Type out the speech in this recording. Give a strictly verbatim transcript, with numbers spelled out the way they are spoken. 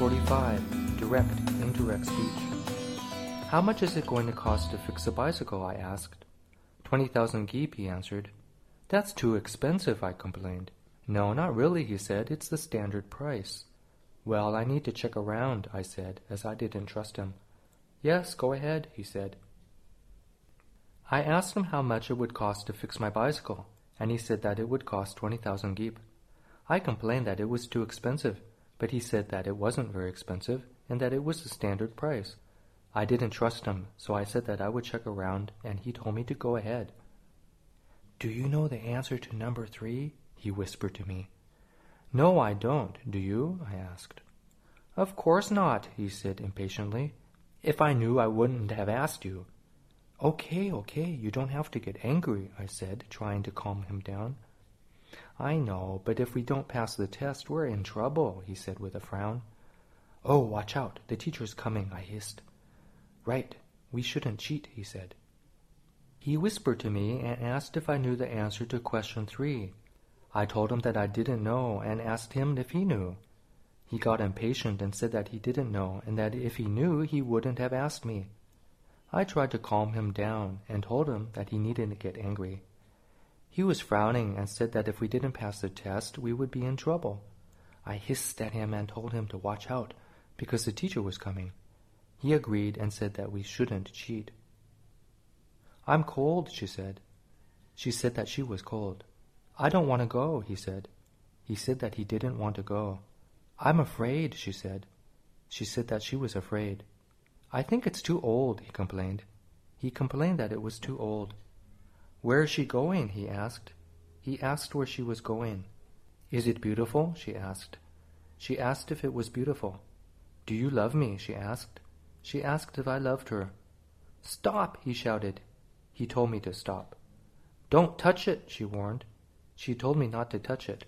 forty-five. Direct, indirect speech. How much is it going to cost to fix a bicycle? I asked. Twenty thousand geep, he answered. That's too expensive, I complained. No, not really, he said. It's the standard price. Well, I need to check around, I said, as I didn't trust him. Yes, go ahead, he said. I asked him how much it would cost to fix my bicycle, and he said that it would cost twenty thousand geep. I complained that it was too expensive, but he said that it wasn't very expensive and that it was the standard price. I didn't trust him, so I said that I would check around, and he told me to go ahead. Do you know the answer to number three? He whispered to me. No, I don't. Do you? I asked. Of course not, he said impatiently. If I knew, I wouldn't have asked you. Okay, okay, you don't have to get angry, I said, trying to calm him down. I know, but if we don't pass the test, we're in trouble, he said with a frown. Oh, watch out, the teacher's coming, I hissed. Right, we shouldn't cheat, he said. He whispered to me and asked if I knew the answer to question three. I told him that I didn't know and asked him if he knew. He got impatient and said that he didn't know and that if he knew, he wouldn't have asked me. I tried to calm him down and told him that he needn't get angry. He was frowning and said that if we didn't pass the test, we would be in trouble. I hissed at him and told him to watch out because the teacher was coming. He agreed and said that we shouldn't cheat. I'm cold, she said. She said that she was cold. I don't want to go, he said. He said that he didn't want to go. I'm afraid, she said. She said that she was afraid. I think it's too old, he complained. He complained that it was too old. Where is she going? He asked. He asked where she was going. Is it beautiful? She asked. She asked if it was beautiful. Do you love me? She asked. She asked if I loved her. Stop, he shouted. He told me to stop. Don't touch it, she warned. She told me not to touch it.